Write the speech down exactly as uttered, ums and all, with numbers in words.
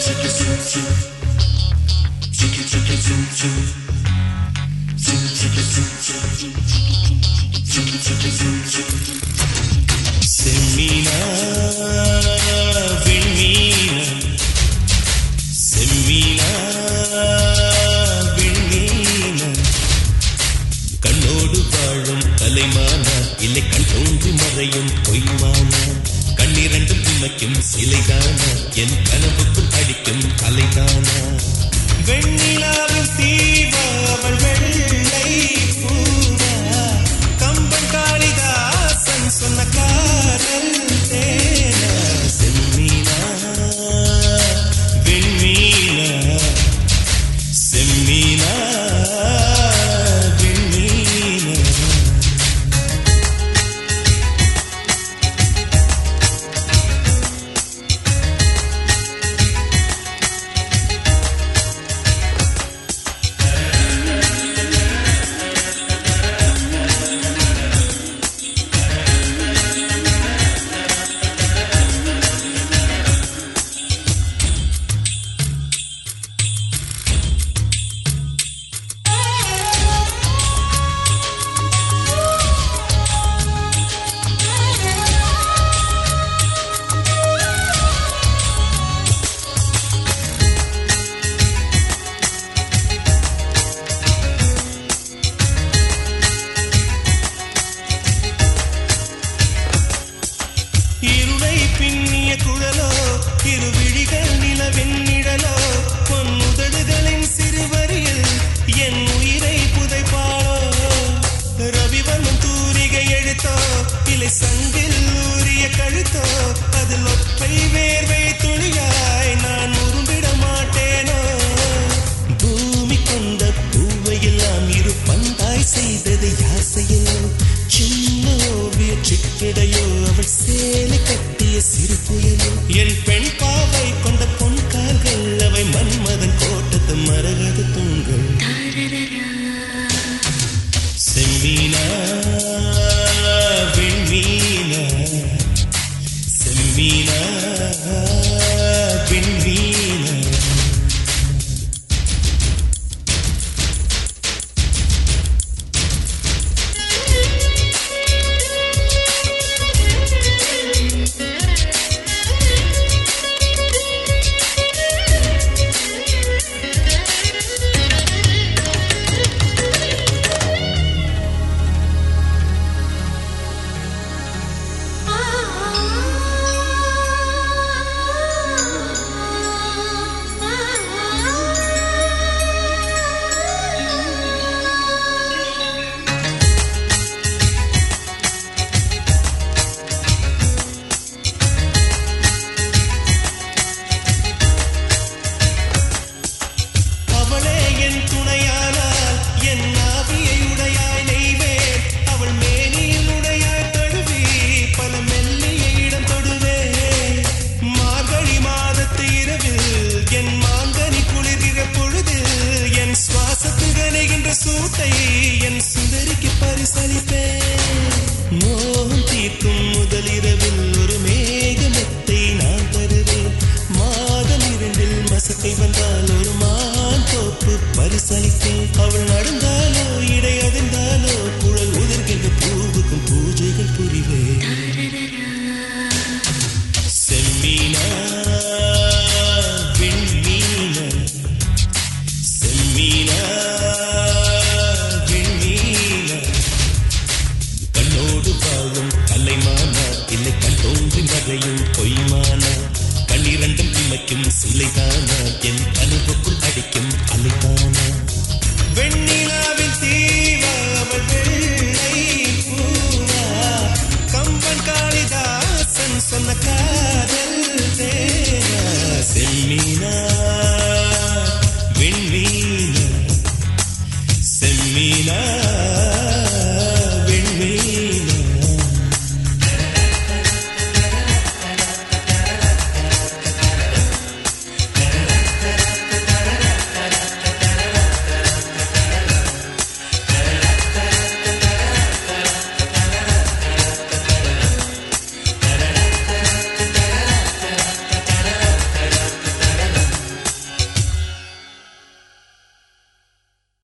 செம்மீனா விண்மீனா செம்மீனா விண்மீனா கண்ணோடு வாழும் கலைமானா இல்லை கண் தோன்றி மறையும் பொய்மானா கண்ணிரண்டும் இமைக்கும் சிலைதானா என் கனவுக்குள் அடிக்கும் அலைதானா வெண்ணிலாவின் தீவா அவள் வெள்ளை பூவா கம்பன் காளிதாசன் சொன்ன காதல் தேனா செம்மீனா விண்மீனா செம்மீனா பின்னிய குழலோ இருவிழிகள் நிலவின் நிழலோ பொன்னுதடுகளின் சிறுவரியில் என் உயிரை புதைப்பாளோ ரவிவனும் தூரிகை எழுத்தோ இலை சங்கில் ஊறிய கழுத்தோ அதில் ஒப்பை வேர்வை துளியாய் நான் உரும்பிட மாட்டேனோ பூமி கொண்ட பூவை எல்லாம் இரு பந்தாய் செய்தது யாசையோ சின்ன ஓவிய சிக்கிடையோ அவள் சேலை கட்டிய சிறு புயலோ என் பெண் பாவை கொண்ட பொன் கால்கள் அவை மன்மதன் கோட்டத்து மரகத தூண்கள் செம்மீனா விண்மீனா செம்மீனா விண்மீனா சூட்டை என் சுந்தரிக்கு பரிசளிப்பேன்